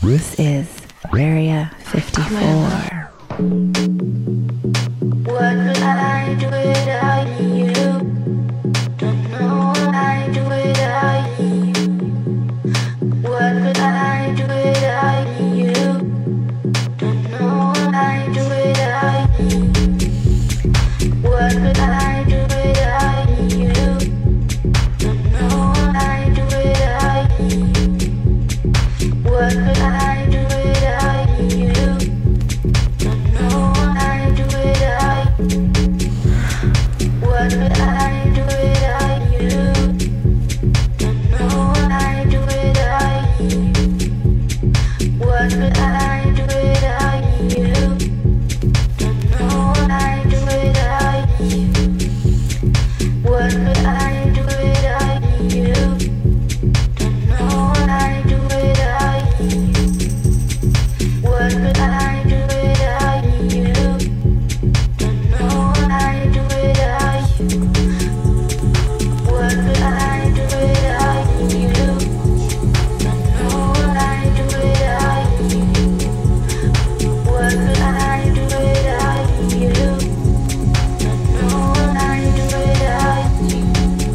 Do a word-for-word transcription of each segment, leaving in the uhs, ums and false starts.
This is Area fifty-four. What would I do without you? Don't know what I do without you. What would I do without you? Don't know what I do without you. What would I do without you? Don't know what I do without you. What would I do without you? Don't know what I do without you. What would I do without you? Don't know what I do without you. What would I do without you? Don't know what I do without you. What would I do without you? Don't know what I do without you. What would I do without you? Don't know what I do without you. What would I do without you? Don't know what I do without you. What would I do without you? Don't know what I do without you.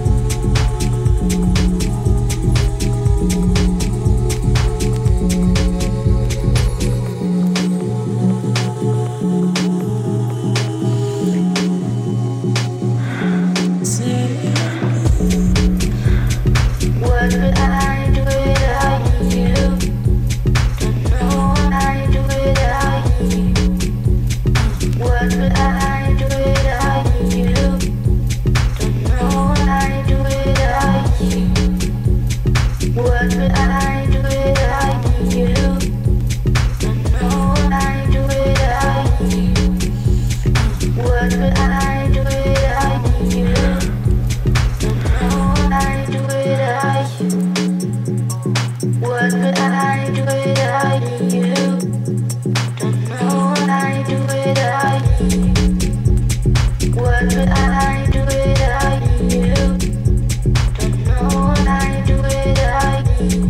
What would I do without you? Don't know what I do without you. What would I do without you? Don't know what I do without you. What would I do without you? Don't know what I do without you. What would I do without you? Don't know what I do without you. What would I do without you? Don't know what I do without you. What would I do without you? Don't know what I do without you.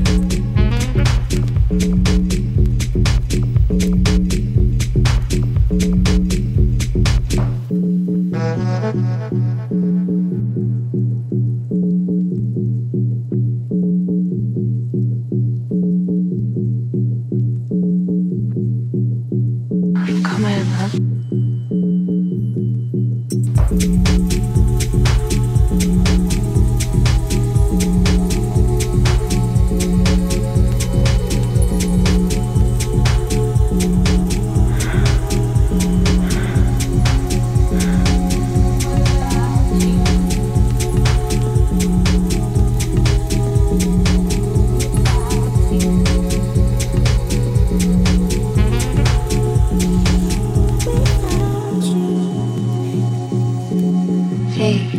Come in, love. Hey,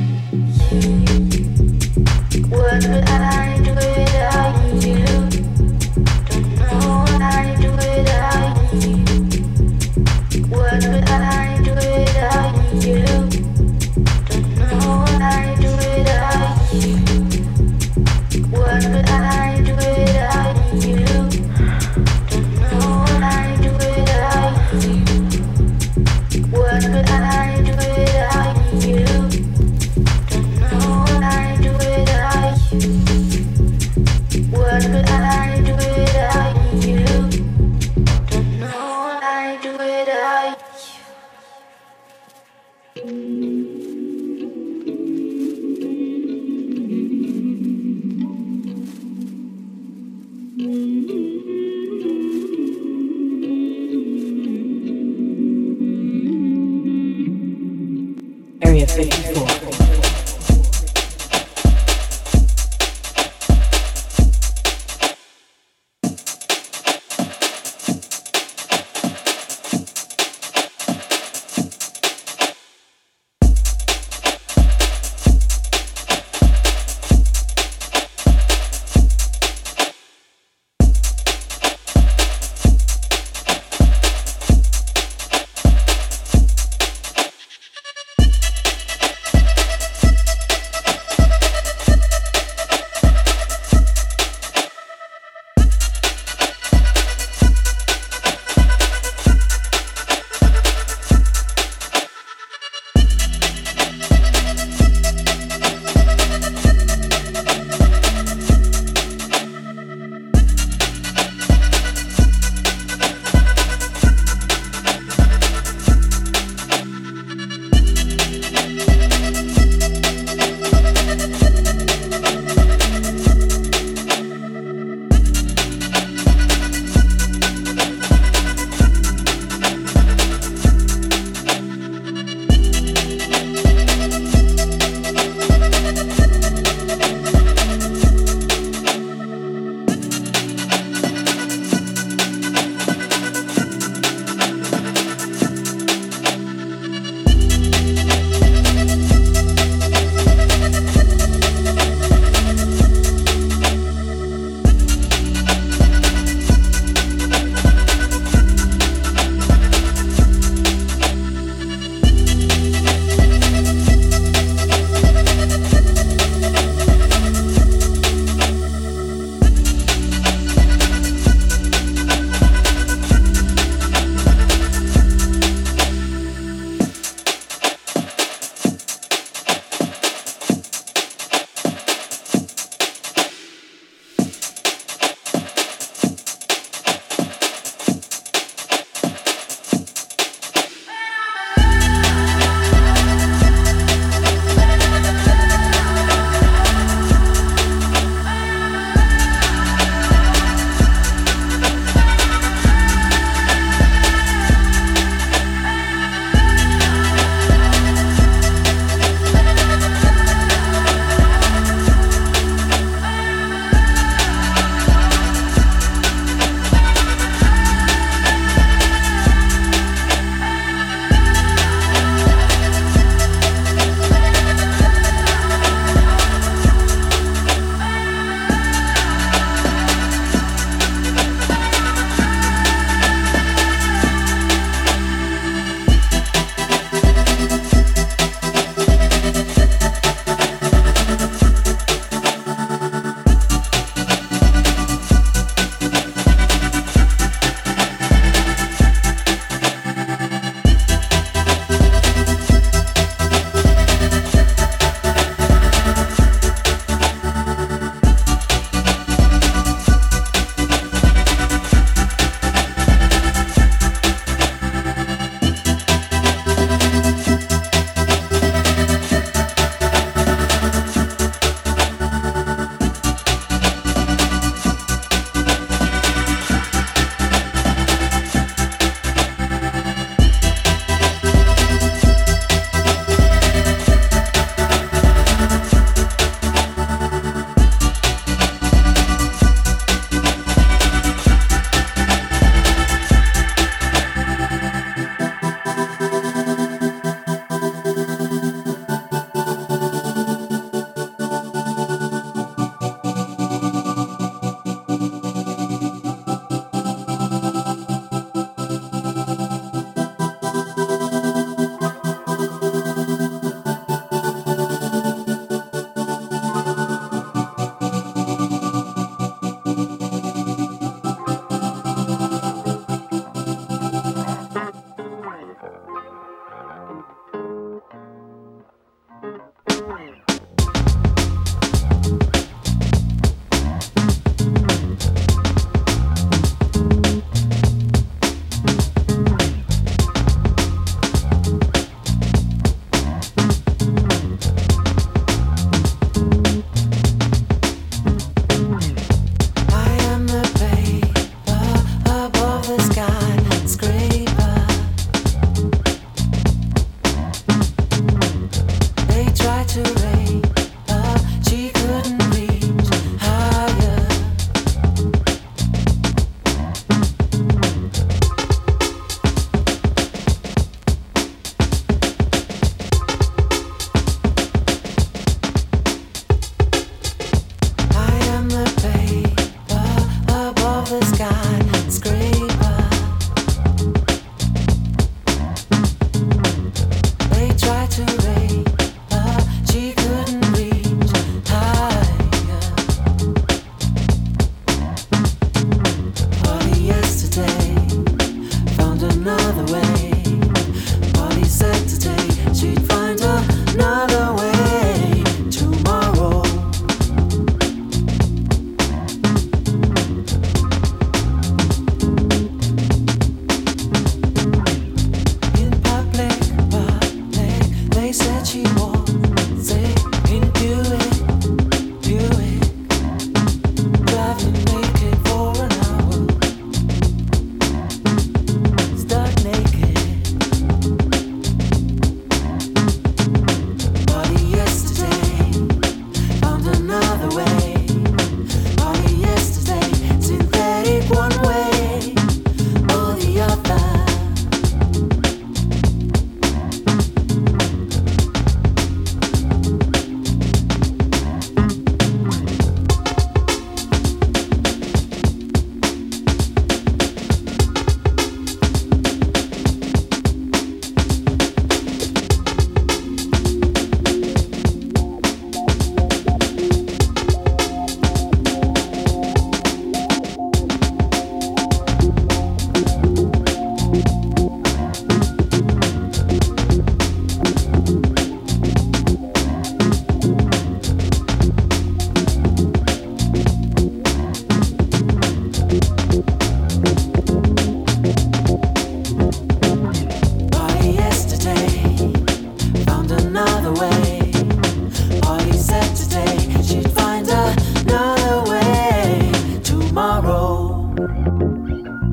What would I do without you? Don't know what I do without you. What would I do without you? Don't know what I do without you. What would I do without you? Don't know what I do without you. What would I do without you? Don't know what I do without you. What would I do without you? Don't know what I do without you. Area fifty-four.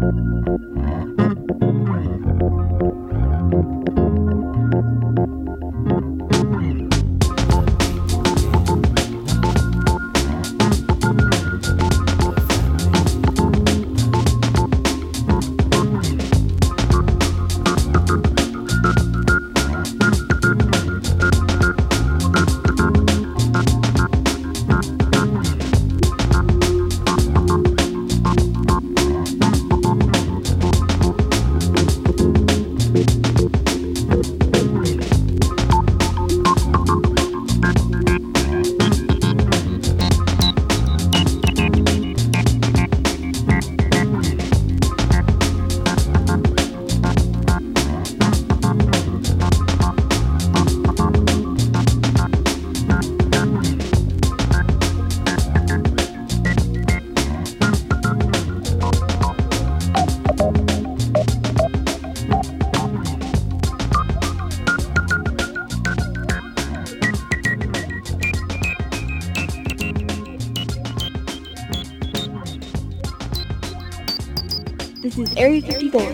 This is Area fifty-four.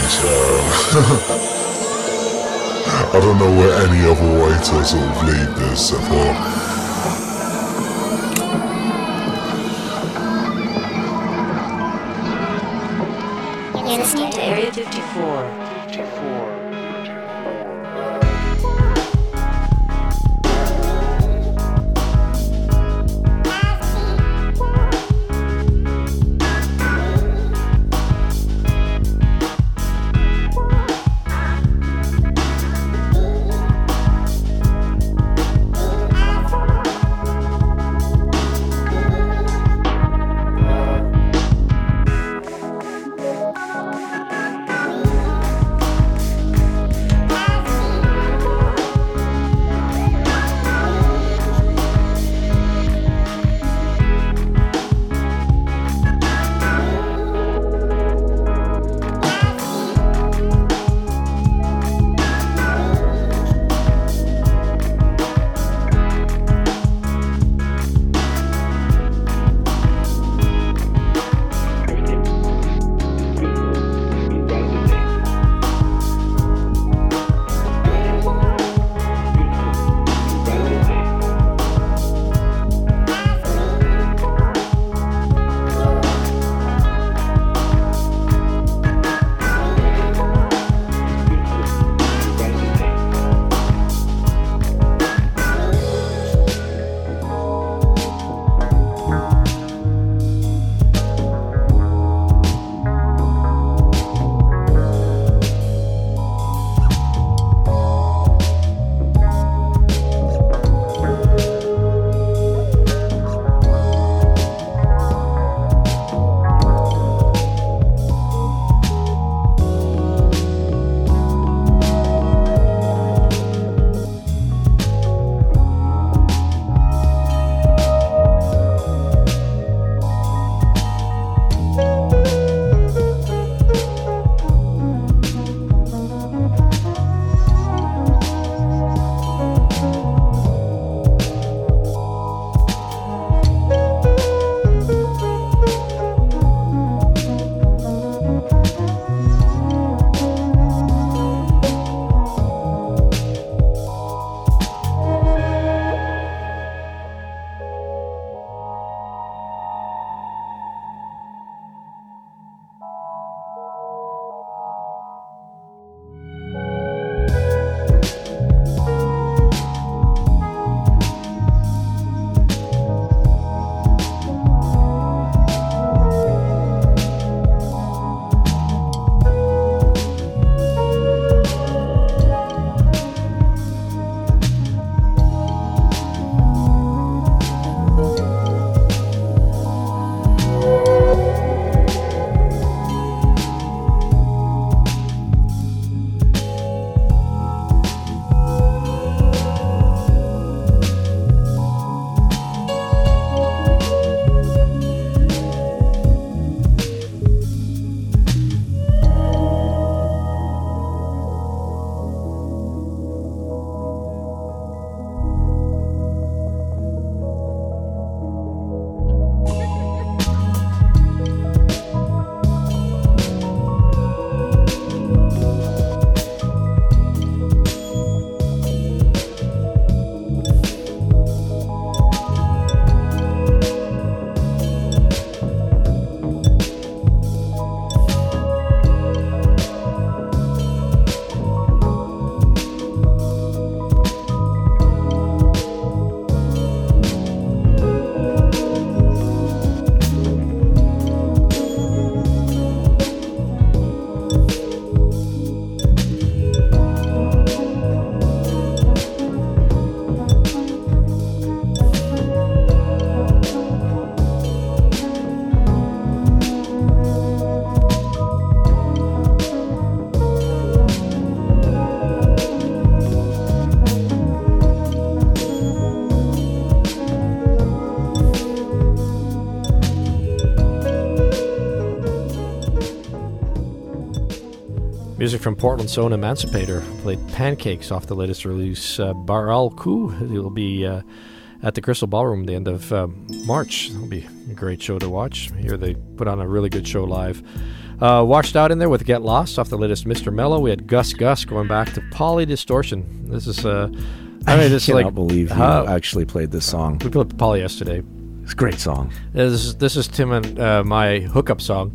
I don't know where any other way to sort of lead this at all. You're listening to Area fifty-four. Music from Portland's own Emancipator played Pancakes off the latest release, uh, Bar Al Coup. It'll be uh, at the Crystal Ballroom at the end of uh, March. It'll be a great show to watch. Here they put on a really good show live. Uh, Washed Out in there with Get Lost off the latest Mister Mellow. We had Gus Gus going back to Poly Distortion. This is, uh, I mean, this is cannot like. believe you uh, actually played this song. We played Poly yesterday. It's a great song. This is, this is Tim and uh, my hookup song.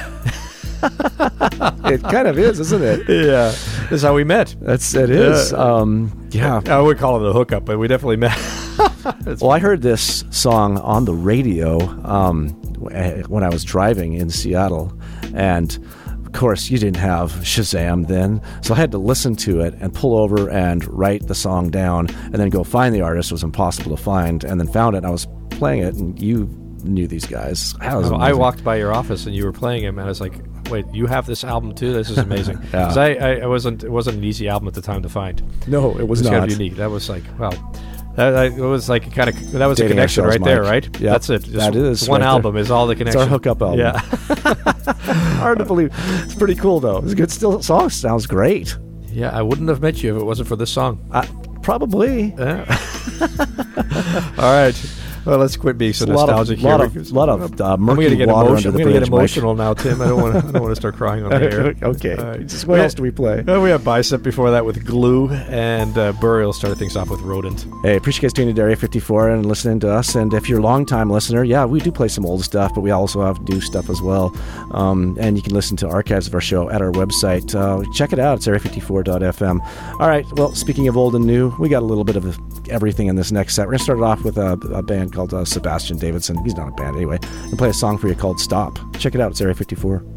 It kind of is, isn't it? Yeah. This is how we met. That's it is. Yeah. Um, yeah. I would call it a hookup, but we definitely met. Well, I heard this song on the radio um, when I was driving in Seattle, and of course you didn't have Shazam then, so I had to listen to it and pull over and write the song down and then go find the artist. It was impossible to find, and then found it, and I was playing it, and you knew these guys. That was Oh, I amazing. walked by your office and you were playing him, and I was like, "Wait, you have this album too? This is amazing." Yeah. 'Cause I, I, it wasn't, it wasn't an easy album at the time to find. No, it was It was kind not. of unique. That was like, wow, that, that it was like kind of that was Dating a connection ourselves, right there, Mike. right? Yeah, That's it. Just that is one right there. album is all the It's connection. our hookup album. Yeah, Hard to believe. It's pretty cool though. It's a good still song. Sounds great. yeah. I wouldn't have met you if it wasn't for this song. I, probably. Yeah. All right. Well, let's quit being so It's a lot of- nostalgic lot here. of- lot of, uh, I'm murky gonna get water emotion- under the I'm gonna get bridge, Mike. emotional now, Tim. I don't want to. I don't want to start crying on the air. Okay. All right. Just what else do we play? Uh, we have Bicep before that with Glue, and uh, Burial started things off with Rodent. Hey, appreciate you guys tuning into Area fifty-four and listening to us. And if you're a long-time listener, yeah, we do play some old stuff, but we also have new stuff as well. Um, and you can listen to archives of our show at our website. Uh, check it out. It's area fifty-four dot f m. All right. Well, speaking of old and new, we got a little bit of everything in this next set. We're going to start it off with a, a band called uh, Sebastian Davidson. He's not a band anyway. And play a song for you called Stop. Check it out. It's Area fifty-four.